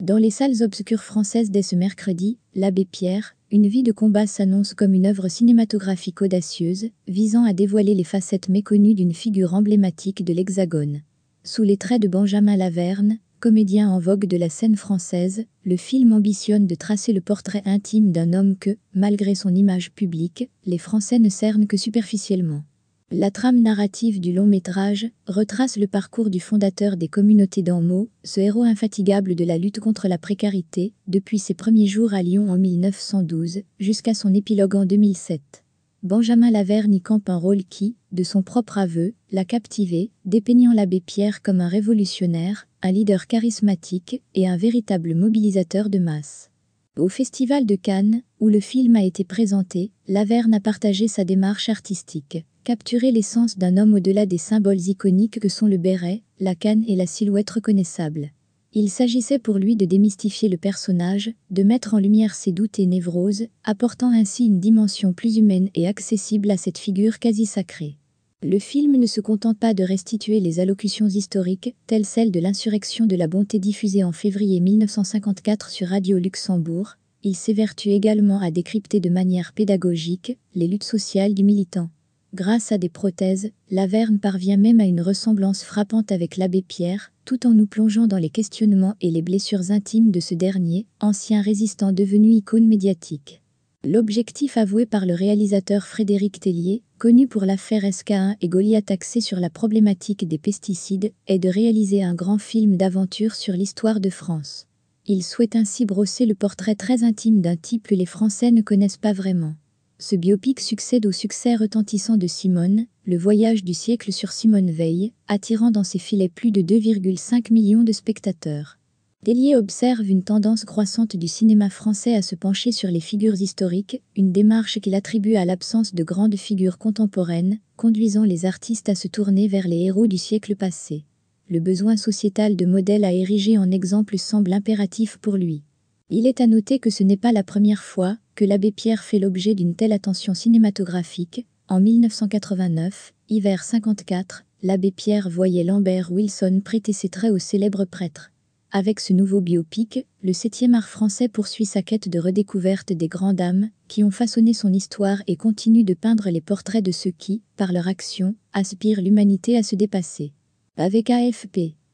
Dans les salles obscures françaises dès ce mercredi, L'Abbé Pierre, une vie de combat s'annonce comme une œuvre cinématographique audacieuse, visant à dévoiler les facettes méconnues d'une figure emblématique de l'Hexagone. Sous les traits de Benjamin Laverne, comédien en vogue de la scène française, le film ambitionne de tracer le portrait intime d'un homme que, malgré son image publique, les Français ne cernent que superficiellement. La trame narrative du long-métrage retrace le parcours du fondateur des communautés d'Anmeaux, ce héros infatigable de la lutte contre la précarité, depuis ses premiers jours à Lyon en 1912, jusqu'à son épilogue en 2007. Benjamin Laverne y campe un rôle qui, de son propre aveu, l'a captivé, dépeignant l'abbé Pierre comme un révolutionnaire, un leader charismatique et un véritable mobilisateur de masse. Au Festival de Cannes, où le film a été présenté, Laverne a partagé sa démarche artistique. Capturer l'essence d'un homme au-delà des symboles iconiques que sont le béret, la canne et la silhouette reconnaissable. Il s'agissait pour lui de démystifier le personnage, de mettre en lumière ses doutes et névroses, apportant ainsi une dimension plus humaine et accessible à cette figure quasi sacrée. Le film ne se contente pas de restituer les allocutions historiques, telles celles de l'insurrection de la bonté diffusée en février 1954 sur Radio Luxembourg, il s'évertue également à décrypter de manière pédagogique les luttes sociales du militant. Grâce à des prothèses, Laverne parvient même à une ressemblance frappante avec l'abbé Pierre, tout en nous plongeant dans les questionnements et les blessures intimes de ce dernier, ancien résistant devenu icône médiatique. L'objectif avoué par le réalisateur Frédéric Tellier, connu pour l'affaire SK1 et Goliath axé sur la problématique des pesticides, est de réaliser un grand film d'aventure sur l'histoire de France. Il souhaite ainsi brosser le portrait très intime d'un type que les Français ne connaissent pas vraiment. Ce biopic succède au succès retentissant de Simone, le voyage du siècle sur Simone Veil, attirant dans ses filets plus de 2,5 millions de spectateurs. Tellier observe une tendance croissante du cinéma français à se pencher sur les figures historiques, une démarche qu'il attribue à l'absence de grandes figures contemporaines, conduisant les artistes à se tourner vers les héros du siècle passé. Le besoin sociétal de modèles à ériger en exemple semble impératif pour lui. Il est à noter que ce n'est pas la première fois que l'abbé Pierre fait l'objet d'une telle attention cinématographique. En 1989, hiver 54, l'abbé Pierre voyait Lambert Wilson prêter ses traits au célèbre prêtre. Avec ce nouveau biopic, le 7e art français poursuit sa quête de redécouverte des grandes âmes qui ont façonné son histoire et continue de peindre les portraits de ceux qui, par leur action, aspirent l'humanité à se dépasser. Avec AFP.